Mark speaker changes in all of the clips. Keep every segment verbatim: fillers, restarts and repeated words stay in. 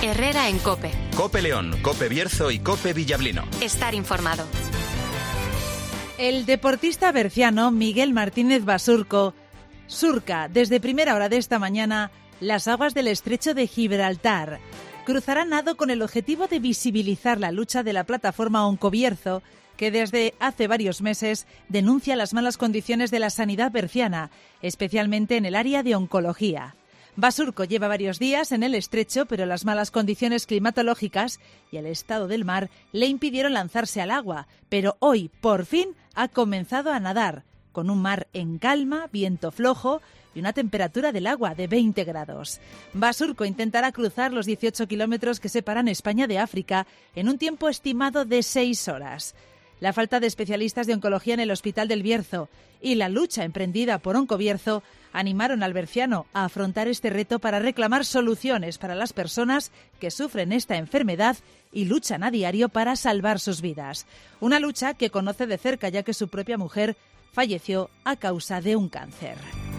Speaker 1: Herrera en COPE.
Speaker 2: COPE León, COPE Bierzo y COPE Villablino.
Speaker 1: Estar informado.
Speaker 3: El deportista berciano Miguel Martínez Basurco surca desde primera hora de esta mañana las aguas del estrecho de Gibraltar. Cruzará nado con el objetivo de visibilizar la lucha de la plataforma Oncobierzo, que desde hace varios meses denuncia las malas condiciones de la sanidad berciana, especialmente en el área de oncología. Basurco lleva varios días en el estrecho, pero las malas condiciones climatológicas y el estado del mar le impidieron lanzarse al agua, pero hoy, por fin, ha comenzado a nadar, con un mar en calma, viento flojo y una temperatura del agua de veinte grados. Basurco intentará cruzar los dieciocho kilómetros que separan España de África en un tiempo estimado de seis horas. La falta de especialistas de oncología en el Hospital del Bierzo y la lucha emprendida por Oncobierzo animaron al berciano a afrontar este reto para reclamar soluciones para las personas que sufren esta enfermedad y luchan a diario para salvar sus vidas. Una lucha que conoce de cerca, ya que su propia mujer falleció a causa de un cáncer.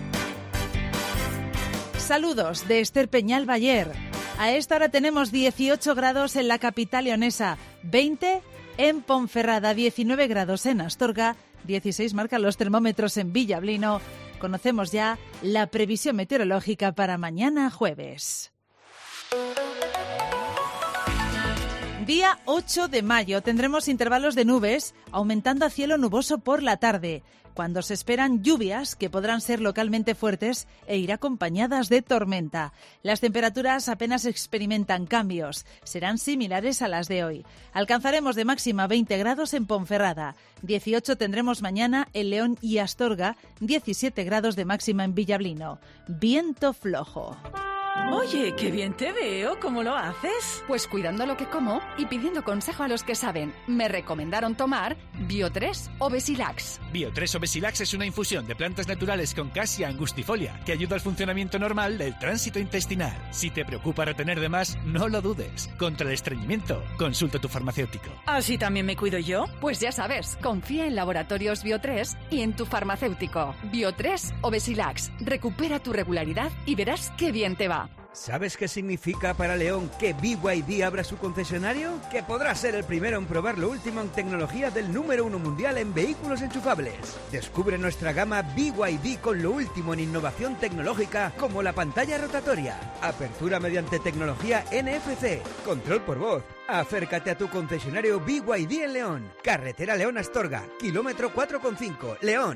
Speaker 3: Saludos de Esther Peñal Bayer. A esta hora tenemos dieciocho grados en la capital leonesa, veinte en Ponferrada, diecinueve grados en Astorga, dieciséis marcan los termómetros en Villablino. Conocemos ya la previsión meteorológica para mañana jueves. Día ocho de mayo tendremos intervalos de nubes aumentando a cielo nuboso por la tarde, cuando se esperan lluvias que podrán ser localmente fuertes e ir acompañadas de tormenta. Las temperaturas apenas experimentan cambios, serán similares a las de hoy. Alcanzaremos de máxima veinte grados en Ponferrada, dieciocho tendremos mañana en León y Astorga, diecisiete grados de máxima en Villablino. Viento flojo.
Speaker 4: Oye, qué bien te veo. ¿Cómo lo haces?
Speaker 5: Pues cuidando lo que como y pidiendo consejo a los que saben. Me recomendaron tomar Bio tres o Besilax.
Speaker 6: Bio tres o Besilax es una infusión de plantas naturales con Cassia angustifolia que ayuda al funcionamiento normal del tránsito intestinal. Si te preocupa retener de más, no lo dudes. Contra el estreñimiento, consulta a tu farmacéutico.
Speaker 4: ¿Así también me cuido yo?
Speaker 5: Pues ya sabes, confía en Laboratorios Bio tres y en tu farmacéutico. Bio tres o Besilax. Recupera tu regularidad y verás qué bien te va.
Speaker 7: ¿Sabes qué significa para León que B Y D abra su concesionario? Que podrá ser el primero en probar lo último en tecnología del número uno mundial en vehículos enchufables. Descubre nuestra gama B Y D con lo último en innovación tecnológica, como la pantalla rotatoria, apertura mediante tecnología N F C, control por voz. Acércate a tu concesionario B Y D en León. Carretera León-Astorga, kilómetro cuatro coma cinco, León.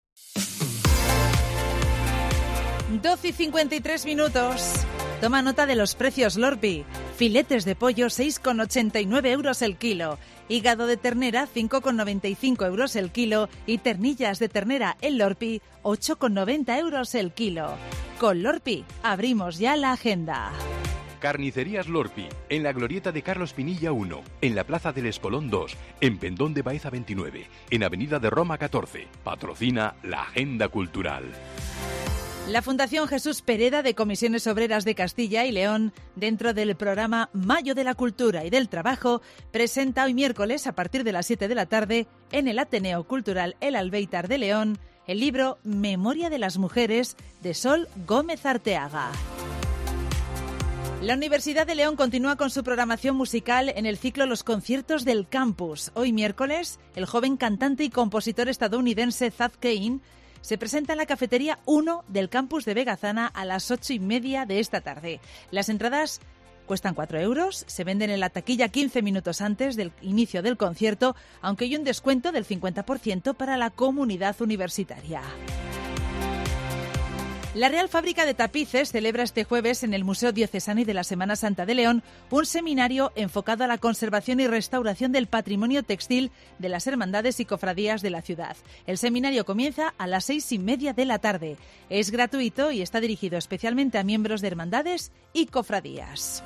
Speaker 3: doce y cincuenta y tres minutos. Toma nota de los precios Lorpi. Filetes de pollo seis con ochenta y nueve euros el kilo. Hígado de ternera cinco con noventa y cinco euros el kilo. Y ternillas de ternera en Lorpi ocho con noventa euros el kilo. Con Lorpi abrimos ya la agenda.
Speaker 8: Carnicerías Lorpi, en la glorieta de Carlos Pinilla uno, en la Plaza del Espolón dos, en Pendón de Baeza veintinueve, en Avenida de Roma catorce. Patrocina la Agenda Cultural.
Speaker 3: La Fundación Jesús Pereda de Comisiones Obreras de Castilla y León, dentro del programa Mayo de la Cultura y del Trabajo, presenta hoy miércoles a partir de las siete de la tarde en el Ateneo Cultural El Albéitar de León el libro Memoria de las Mujeres de Sol Gómez Arteaga. La Universidad de León continúa con su programación musical en el ciclo Los Conciertos del Campus. Hoy miércoles, el joven cantante y compositor estadounidense Thad Kane se presenta en la cafetería uno del campus de Vegazana a las ocho y media de esta tarde. Las entradas cuestan cuatro euros, se venden en la taquilla quince minutos antes del inicio del concierto, aunque hay un descuento del cincuenta por ciento para la comunidad universitaria. La Real Fábrica de Tapices celebra este jueves en el Museo Diocesano y de la Semana Santa de León un seminario enfocado a la conservación y restauración del patrimonio textil de las hermandades y cofradías de la ciudad. El seminario comienza a las seis y media de la tarde. Es gratuito y está dirigido especialmente a miembros de hermandades y cofradías.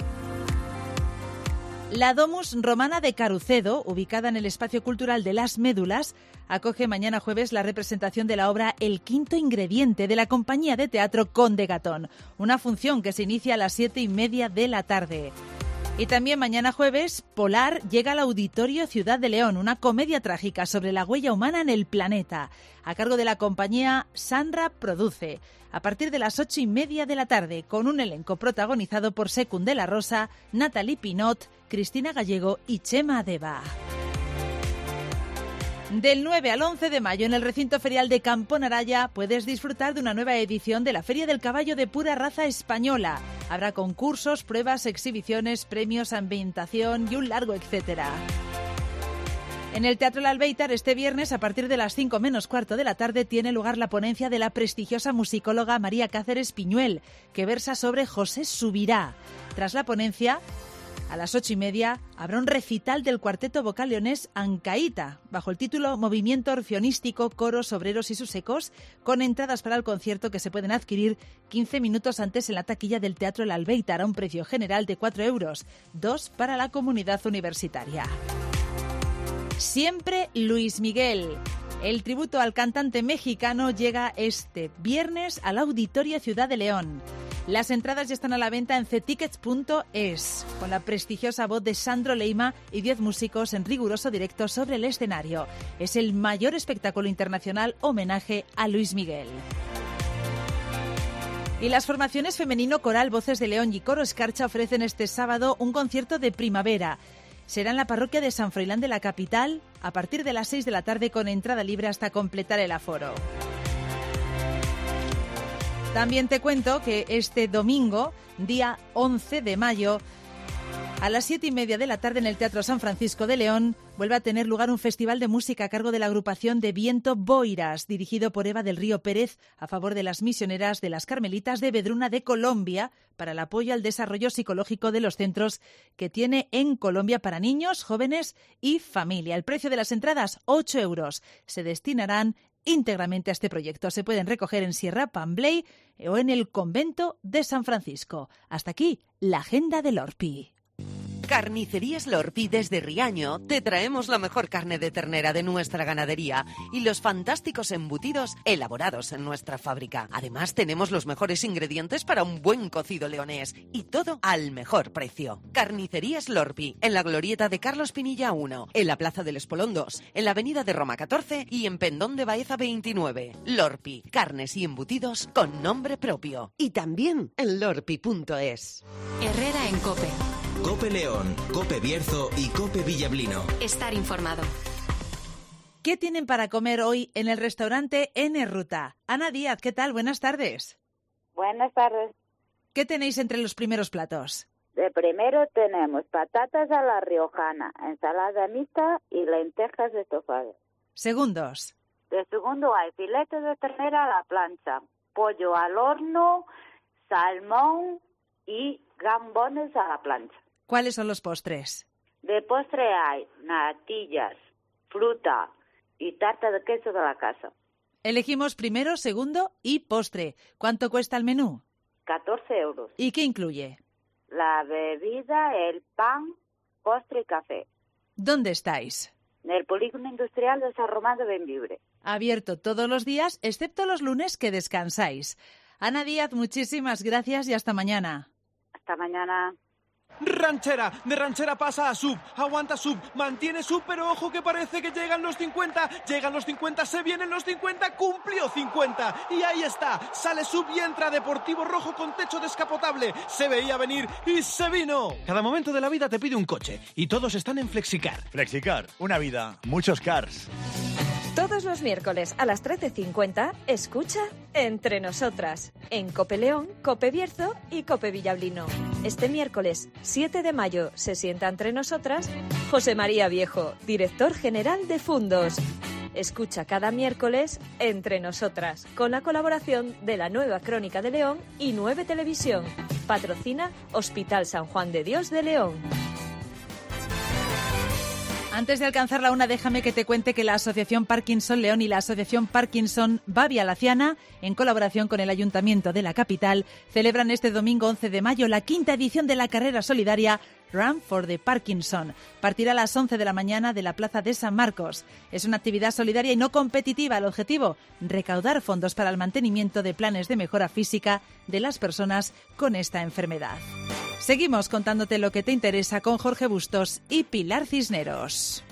Speaker 3: La Domus Romana de Carucedo, ubicada en el Espacio Cultural de las Médulas, acoge mañana jueves la representación de la obra El quinto ingrediente de la compañía de teatro Conde Gatón, una función que se inicia a las siete y media de la tarde. Y también mañana jueves, Polar llega al Auditorio Ciudad de León, una comedia trágica sobre la huella humana en el planeta, a cargo de la compañía Sandra Produce, a partir de las ocho y media de la tarde, con un elenco protagonizado por Secund de la Rosa, Natalie Pinot, Cristina Gallego y Chema Deva. Del nueve al once de mayo en el recinto ferial de Campo Naraya puedes disfrutar de una nueva edición de la Feria del Caballo de pura raza española. Habrá concursos, pruebas, exhibiciones, premios, ambientación y un largo etcétera. En el Teatro El Albéitar este viernes a partir de las cinco menos cuarto de la tarde tiene lugar la ponencia de la prestigiosa musicóloga María Cáceres Piñuel, que versa sobre José Subirá. Tras la ponencia, a las ocho y media habrá un recital del cuarteto vocal leonés Ancaíta, bajo el título Movimiento Orfeonístico, Coros, Obreros y sus ecos, con entradas para el concierto que se pueden adquirir quince minutos antes en la taquilla del Teatro El Albéitar a un precio general de cuatro euros, dos para la comunidad universitaria. Siempre Luis Miguel. El tributo al cantante mexicano llega este viernes al Auditorio Ciudad de León. Las entradas ya están a la venta en cetickets punto es, con la prestigiosa voz de Sandro Leima y diez músicos en riguroso directo sobre el escenario. Es el mayor espectáculo internacional homenaje a Luis Miguel. Y las formaciones femenino coral Voces de León y Coro Escarcha ofrecen este sábado un concierto de primavera. Será en la parroquia de San Froilán de la capital a partir de las seis de la tarde con entrada libre hasta completar el aforo. También te cuento que este domingo, día once de mayo, a las siete y media de la tarde en el Teatro San Francisco de León, vuelve a tener lugar un festival de música a cargo de la agrupación de Viento Boiras, dirigido por Eva del Río Pérez, a favor de las misioneras de las Carmelitas de Vedruna de Colombia, para el apoyo al desarrollo psicológico de los centros que tiene en Colombia para niños, jóvenes y familia. El precio de las entradas, ocho euros. Se destinarán íntegramente a este proyecto. Se pueden recoger en Sierra Pambley o en el Convento de San Francisco. Hasta aquí, la agenda del Lorpi.
Speaker 9: Carnicerías Lorpi desde Riaño te traemos la mejor carne de ternera de nuestra ganadería y los fantásticos embutidos elaborados en nuestra fábrica. Además tenemos los mejores ingredientes para un buen cocido leonés y todo al mejor precio. Carnicerías Lorpi en la glorieta de Carlos Pinilla uno, en la Plaza del Espolón dos, en la Avenida de Roma catorce y en Pendón de Baeza veintinueve. Lorpi, carnes y embutidos con nombre propio. Y también en lorpi punto es.
Speaker 1: Herrera en COPE.
Speaker 10: COPE León, COPE Bierzo y COPE Villablino.
Speaker 1: Estar informado.
Speaker 3: ¿Qué tienen para comer hoy en el restaurante N Ruta? Ana Díaz, ¿qué tal? Buenas tardes.
Speaker 11: Buenas tardes.
Speaker 3: ¿Qué tenéis entre los primeros platos?
Speaker 11: De primero tenemos patatas a la riojana, ensalada mixta y lentejas estofadas.
Speaker 3: Segundos.
Speaker 11: De segundo hay filetes de ternera a la plancha, pollo al horno, salmón y gambones a la plancha.
Speaker 3: ¿Cuáles son los postres?
Speaker 11: De postre hay natillas, fruta y tarta de queso de la casa.
Speaker 3: Elegimos primero, segundo y postre. ¿Cuánto cuesta el menú?
Speaker 11: catorce euros.
Speaker 3: ¿Y qué incluye?
Speaker 11: La bebida, el pan, postre y café.
Speaker 3: ¿Dónde estáis?
Speaker 11: En el Polígono Industrial de San Román de Bembibre.
Speaker 3: Abierto todos los días, excepto los lunes que descansáis. Ana Díaz, muchísimas gracias y hasta mañana.
Speaker 11: Hasta mañana.
Speaker 12: Ranchera, de ranchera pasa a sub, aguanta sub, mantiene sub, pero ojo que parece que llegan los cincuenta, llegan los cincuenta, se vienen los cincuenta, cumplió cincuenta, y ahí está, sale sub y entra Deportivo Rojo con techo descapotable, se veía venir y se vino.
Speaker 6: Cada momento de la vida te pide un coche, y todos están en Flexicar.
Speaker 13: Flexicar, una vida, muchos cars.
Speaker 14: Todos los miércoles a las trece cincuenta, escucha Entre Nosotras, en COPE León, COPE Bierzo y COPE Villablino. Este miércoles, siete de mayo, se sienta entre nosotras José María Viejo, director general de Fundos. Escucha cada miércoles Entre Nosotras, con la colaboración de la Nueva Crónica de León y nueve Televisión. Patrocina Hospital San Juan de Dios de León.
Speaker 3: Antes de alcanzar la una, déjame que te cuente que la Asociación Parkinson León y la Asociación Parkinson Bavia Laciana, en colaboración con el Ayuntamiento de la capital, celebran este domingo once de mayo la quinta edición de la carrera solidaria Run for the Parkinson. Partirá a las once de la mañana de la Plaza de San Marcos. Es una actividad solidaria y no competitiva. El objetivo, recaudar fondos para el mantenimiento de planes de mejora física de las personas con esta enfermedad. Seguimos contándote lo que te interesa con Jorge Bustos y Pilar Cisneros.